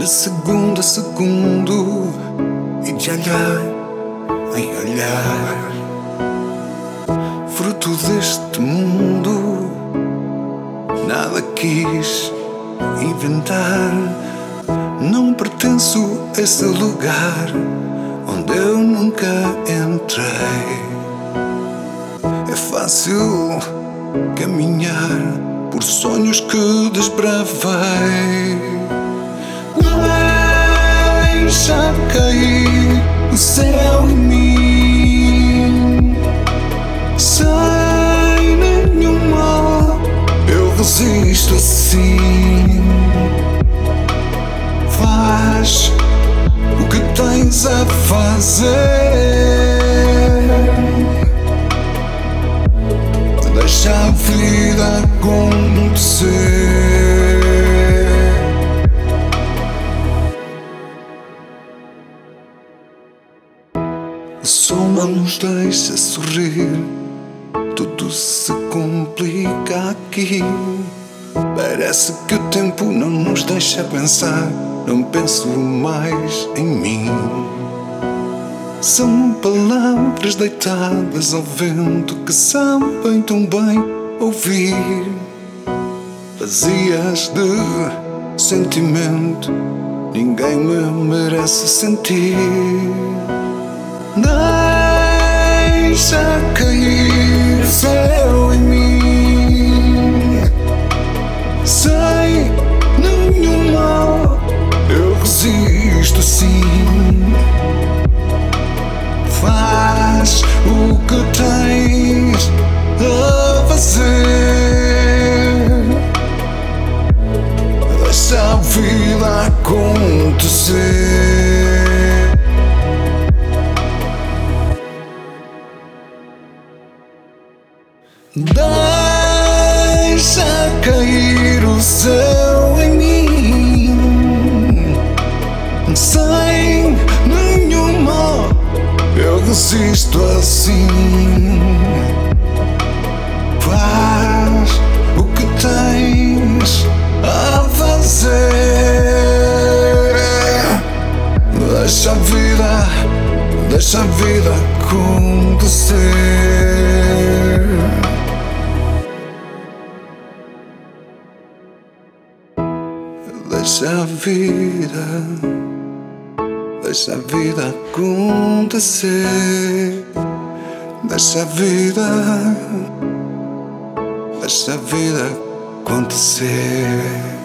de segundo a segundo, e de olhar em olhar. Fruto deste mundo, nada quis inventar. Não pertenço a esse lugar onde eu nunca entrei. É fácil caminhar por sonhos que desbravei. Deixa cair o céu em mim, sem nenhum mal eu resisto assim. Faz o que tens a fazer, deixa a vida acontecer. O sol não nos deixa sorrir, tudo se complica aqui. Parece que o tempo não nos deixa pensar, não penso mais em mim. São palavras deitadas ao vento que sabem tão bem ouvir, vazias de sentimento, ninguém me merece sentir. Deixa cair o céu em mim, sem nenhum mal eu resisto sim. Faz o que tens a fazer, deixa a vida acontecer. Deixa cair o céu em mim, sem nenhum mal eu resisto assim. Faz o que tens a fazer, deixa a vida acontecer. Deixa a vida acontecer. Deixa a vida acontecer.